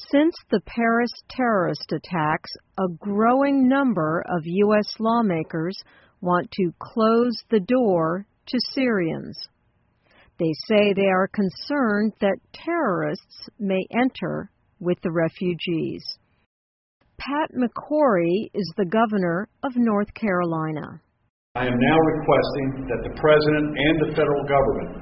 Since the Paris terrorist attacks, a growing number of U.S. lawmakers want to close the door to Syrians. They say they are concerned that terrorists may enter with the refugees. Pat McCrory is the governor of North Carolina. I am now requesting that the President and the federal government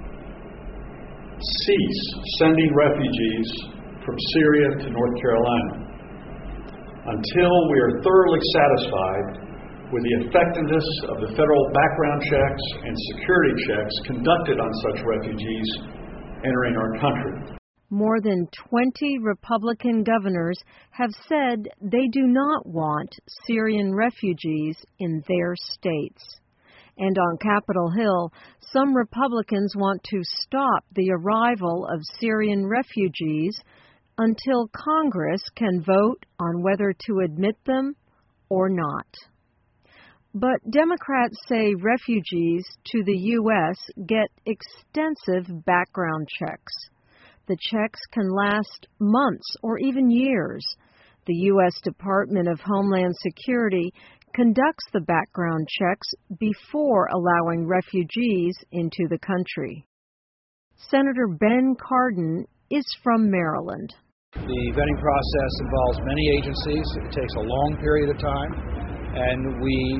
cease sending refugees from Syria to North Carolina until we are thoroughly satisfied with the effectiveness of the federal background checks and security checks conducted on such refugees entering our country. More than 20 Republican governors have said they do not want Syrian refugees in their states. And on Capitol Hill, some Republicans want to stop the arrival of Syrian refugees until Congress can vote on whether to admit them or not. But Democrats say refugees to the U.S. get extensive background checks. The checks can last months or even years. The U.S. Department of Homeland Security conducts the background checks before allowing refugees into the country. Senator Ben Cardin is from Maryland. The vetting process involves many agencies. It takes a long period of time, and we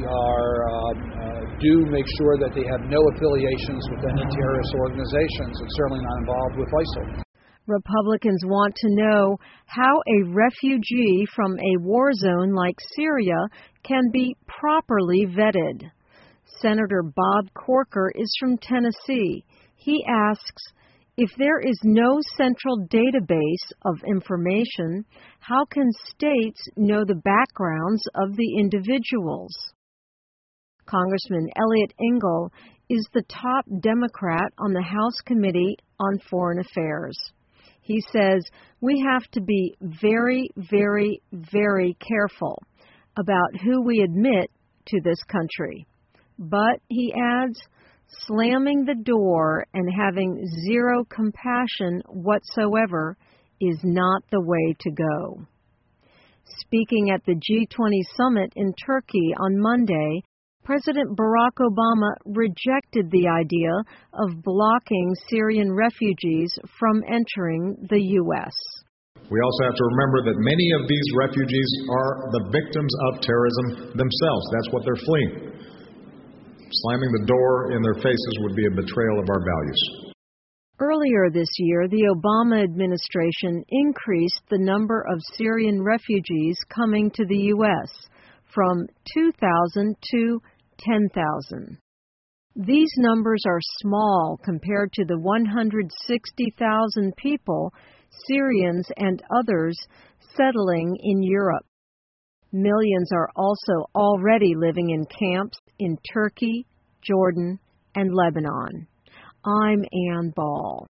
do make sure that they have no affiliations with any terrorist organizations and certainly not involved with ISIL. Republicans want to know how a refugee from a war zone like Syria can be properly vetted. Senator Bob Corker is from Tennessee. He asks, if there is no central database of information, how can states know the backgrounds of the individuals? Congressman Eliot Engel is the top Democrat on the House Committee on Foreign Affairs. He says we have to be very, very, very careful about who we admit to this country. But, he adds, slamming the door and having zero compassion whatsoever is not the way to go. Speaking at the G20 summit in Turkey on Monday, President Barack Obama rejected the idea of blocking Syrian refugees from entering the U.S. We also have to remember that many of these refugees are the victims of terrorism themselves. That's what they're fleeing. Slamming the door in their faces would be a betrayal of our values. Earlier this year, the Obama administration increased the number of Syrian refugees coming to the U.S. from 2,000 to 10,000. These numbers are small compared to the 160,000 people, Syrians and others, settling in Europe. Millions are also already living in camps in Turkey, Jordan, and Lebanon. I'm Ann Ball.